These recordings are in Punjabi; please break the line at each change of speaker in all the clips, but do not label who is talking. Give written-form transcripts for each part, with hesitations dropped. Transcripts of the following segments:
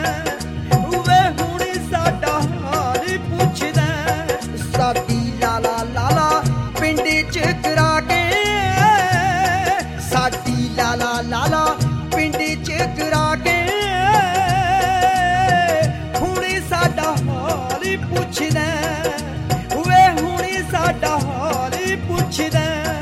ਵੇ ਹੁਣੀ ਸਾਡਾ ਹਾਲ ਪੁੱਛਦਾ। ਸਾਡੀ ਲਾਲਾ ਲਾਲਾ ਪਿੰਡ ਚ ਕਰਾ ਕੇ, ਸਾਡੀ ਲਾਲਾ ਲਾਲਾ ਪਿੰਡ ਚ ਕਰਾ ਕੇ, ਹੁਣੀ ਸਾਡਾ ਹਾਲ ਪੁੱਛਦਾ। ਵੇ ਹੁਣੀ ਸਾਡਾ ਹਾਲ ਪੁੱਛਦਾ।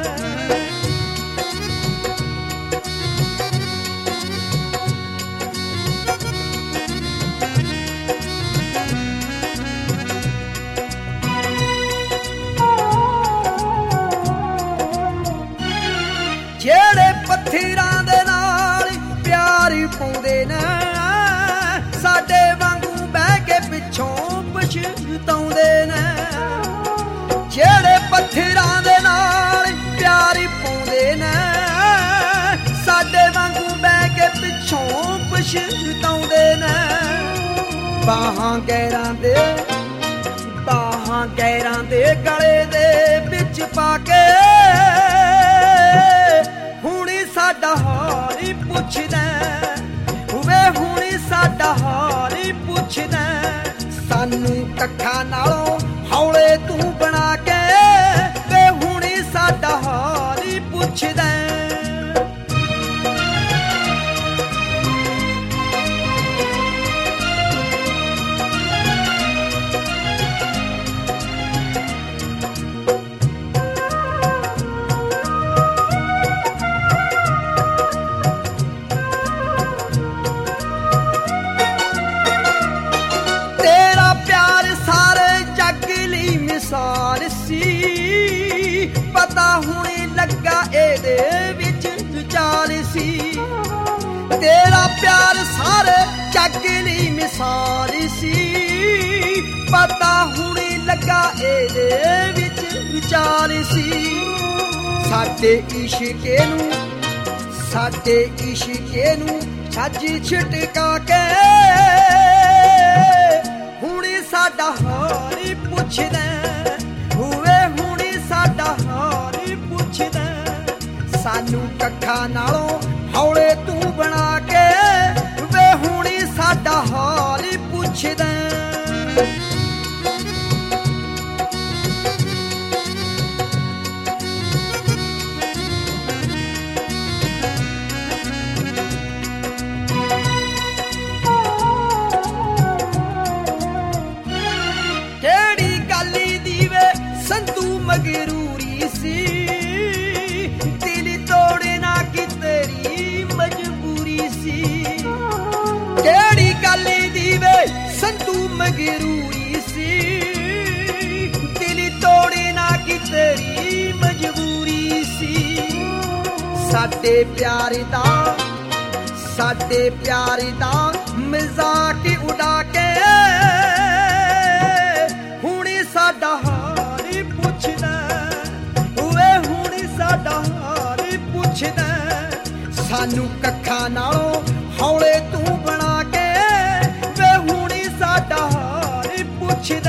ਜਿਹੜੇ ਪੱਥਰਾਂ ਦੇ ਨਾਲ ਪਿਆਰ ਪਾਉਂਦੇ ਨੇ, ਸਾਡੇ ਵਾਂਗੂ ਬਹਿ ਕੇ ਪਿੱਛੋਂ ਪਛਤਾਉਂਦੇ ਨੇ। ਜਿਹੜੇ ਪੱਥਰਾਂ ਦੇ ਨਾਲ ਪਿਆਰ ਪਾਉਂਦੇ ਨੇ, ਸਾਡੇ ਵਾਂਗੂ ਬਹਿ ਕੇ ਪਿੱਛੋਂ ਪਛਤਾਉਂਦੇ ਨੇ। ਬਾਹਾਂ ਗੈਰਾਂ ਦੇ, ਬਾਹਾਂ ਗੈਰਾਂ ਦੇ ਗਲੇ ਦੇ ਵਿੱਚ ਪਾ ਕੇ, ਹੁਣੀ ਸਾਡਾ ਹਾਲ ਪੁੱਛਦਾ। ਵੇ ਹੁਣੀ ਸਾਡਾ ਹਾਲ ਪੁੱਛਦਾ। ਸਾਨੂੰ ਕੱਖਾਂ ਨਾਲੋਂ ਹੌਲੇ ਤੂੰ ਬਣਾ ਕੇ, ਵੇ ਹੁਣੀ ਸਾਡਾ ਹਾਲ ਪੁੱਛਦਾ। ਮਿਸਾਲ ਸੀ, ਪਤਾ ਹੁਣੇ ਲੱਗਾ ਇਹਦੇ ਵਿੱਚ ਚਾਲ ਸੀ। ਤੇਰਾ ਪਿਆਰ ਸਾਰੇ ਜੱਗ ਲਈ ਮਿਸਾਲ ਸੀ, ਪਤਾ ਹੁਣੇ ਲੱਗਾ ਇਹਦੇ ਵਿੱਚ ਚਾਲ ਸੀ। ਸਾਡੇ ਇਸ਼ਕੇ ਨੂੰ, ਸਾਡੇ ਇਸ਼ਕੇ ਨੂੰ ਛੱਜ ਛਿਟਕਾ ਕੇ, ਹੁਣੇ ਸਾਡਾ ਹਾਲ ਪੁੱਛਦਾ। ਵੇ ਹੁਣੀ ਸਾਡਾ ਹਾਲ ਪੁੱਛਦਾ। ਸਾਨੂੰ ਕੱਖਾਂ ਨਾਲੋਂ ਹੌਲੇ ਤੂੰ ਬਣਾ ਕੇ, ਵੇ ਹੁਣੀ ਸਾਡਾ ਹਾਲ ਪੁੱਛਦਾ। ਮਗਰੂਰੀ ਸੀ, ਦਿਲ ਤੋੜਨਾ ਕਿ ਤੇਰੀ ਮਜਬੂਰੀ ਸੀ। ਕਿਹੜੀ ਗੱਲ ਦੀ ਵੇ ਸੰਤੂ ਮਗਰੂਰੀ ਸੀ, ਦਿਲ ਤੋੜਨਾ ਕਿ ਤੇਰੀ ਮਜਬੂਰੀ ਸੀ। ਸਾਡੇ ਪਿਆਰ ਦਾ, ਸਾਡੇ ਪਿਆਰ ਦਾ ਮਜ਼ਾਕ ਉਡਾ ਕੇ, ਹੁਣੇ ਸਾਡਾ ਪੁੱਛਦਾ। ਵੇ ਹੁਣੀ ਸਾਡਾ ਹਾਲ ਪੁੱਛਦਾ। ਸਾਨੂੰ ਕੱਖਾਂ ਨਾਲੋਂ ਹੌਲੇ ਤੂੰ ਬਣਾ ਕੇ, ਵੇ ਹੁਣੀ ਸਾਡਾ ਹਾਲ ਪੁੱਛਦਾ।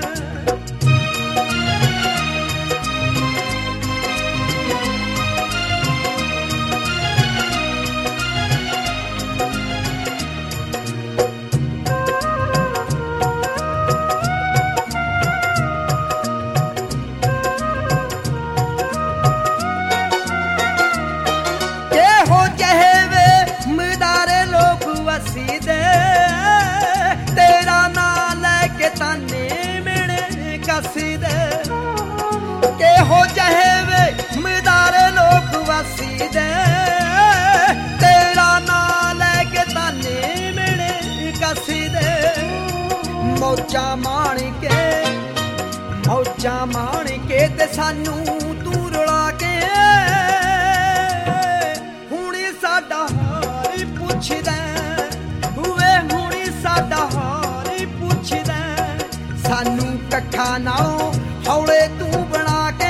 ਤੇਰਾ ਨਾਂ ਲੈ ਕੇ ਤਾਨੇ ਮਿਹਣੇ ਕੱਸਦੇ, ਕਿਹੋ ਜਿਹੇ ਵੇ ਮਦਾਰੇ ਲੋਕ ਵਸਦੇ। ਤੇਰਾ ਨਾਂ ਲੈ ਕੇ ਤਾਨੇ ਮਿਹਣੇ ਕੱਸਦੇ। ਮੌਜਾਂ ਮਾਣ ਕੇ, ਮੌਜਾਂ ਮਾਣ ਕੇ ਤੇ ਸਾਨੂੰ ਤੂੰ ਰੁਲਾ ਕੇ, ਹੁਣੇ ਸਾਡਾ ਹਾਲ ਪੁੱਛਦਾ। ਸਾਡਾ ਹਾਲ ਪੁੱਛਦਾ। ਸਾਨੂੰ ਕੱਖਾਂ ਨਾਲੋਂ ਹੌਲੇ ਤੂੰ ਬਣਾ ਕੇ,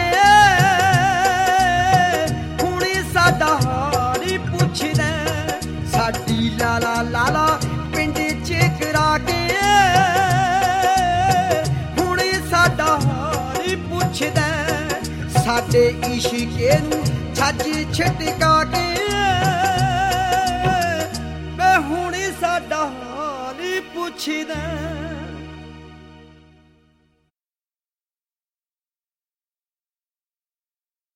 ਹੁਣੇ ਸਾਡਾ ਹਾਲ ਪੁੱਛਦਾ। ਸਾਡੀ ਲਾਲਾ ਲਾਲਾ ਪਿੰਡ ਚ ਕਰਾ ਕੇ, ਹੁਣੇ ਸਾਡਾ ਹਾਲ ਪੁੱਛਦਾ। ਸਾਡੇ ਇਸ਼ਕੇ ਨੂੰ ਛੱਜ ਛਿਟਕਾ ਕੇ, ਵੇ ਹੁਣੇ ਸਾਡਾ ਹਾਲ ਪੁੱਛਦਾ